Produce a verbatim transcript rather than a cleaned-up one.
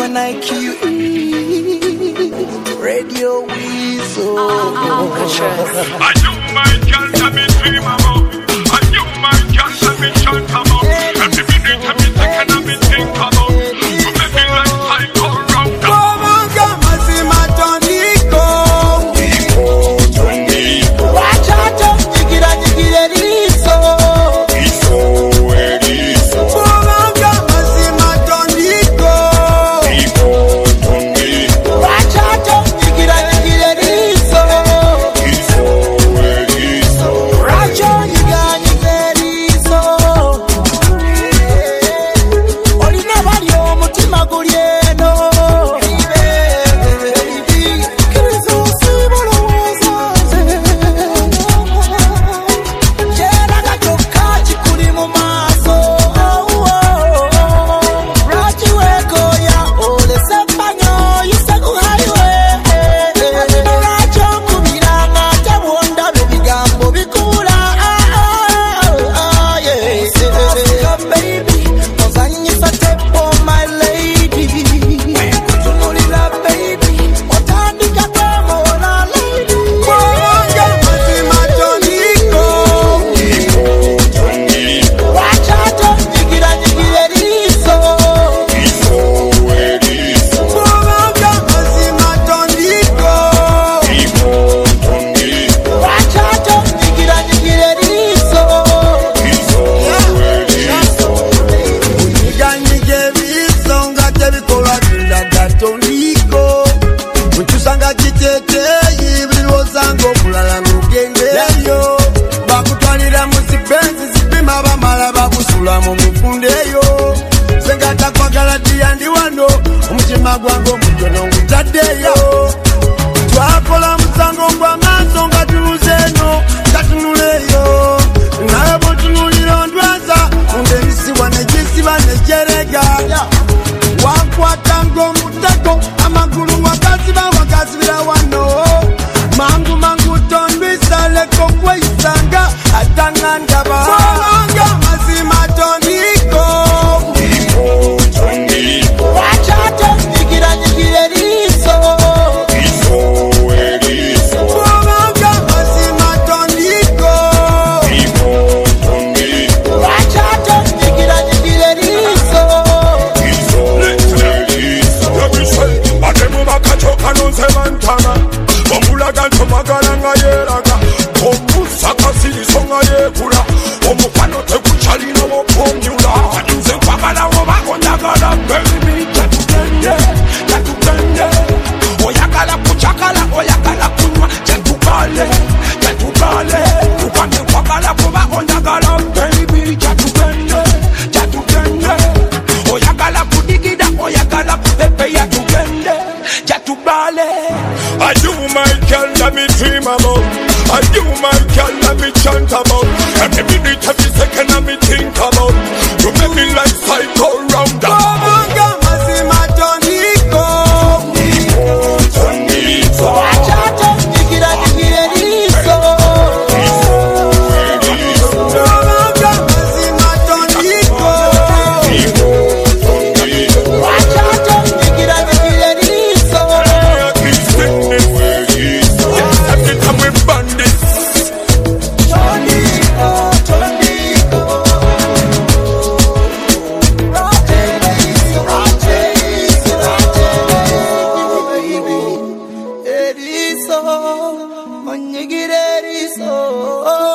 when I Q E Radio Weasel. I do my girl to me dream about. I do my girl to me chant about. Every minute, every second, I me think about. To make me like cycle round. Come on, come on, see my Tonico. Watch out, jiggy da jiggy da riso. Riso, riso. Come on, come on, see my Tonico. Watch out, jiggy da jiggy da riso. Riso, riso. Racho, you got you get riso. Oli na bali o mutima gulieno. Kristo sibolo wazaze. Jera kachoka chikuli mu maso. Rachi weko ya ole sepanyo yusaku highway. Racho kubiranga tabonda bigambo bikula. Yeah, baby, ozanyisa tepo my lady. Tunulila baby, otandika tomo na lady. Mwanga mazima Tonico. Watch out, jigida jigida riso. Mwanga mazima Tonico. Watch out, jigida jigida riso. Unyiganyige bisonga tebikolwa tindaga Tonico. Mutusanga kiteteyi biwozanga okulala nugendeyo. Bakutwalira mu zibenzi zipima bamala bakusula mu mufundeyo. Senga takwagala tiyandi wano omutima gwange omutono ngutaddeyo. Twakola musango gw'amaaso nga tunuzeno nga tunuleyo. Naye bw'otunulira ondwaza ng'ebisiwa ne gisiba ne gyerega. Wankwata ng'omutego amagulu wagaziba wagazibira wano. Mangu mangu tondwisa leko kweyisanga atanga ndaba. Mwanga mazima Tonico. Watch out, jigida jigida riso. Mwanga mazima Tonico. Watch out, jigida jigida riso. I do my girl let me dream about. I do my girl let me chant about. Every minute, every second, I me think about. You make me like cycle round. Mwanga mazima Tonico. Watch out, jigida jigida riso. Mwanga mazima Tonico. Watch out, jigida jigida riso. Every time we burn this, Tonico, Tonico. Erizo, onyigire erizo.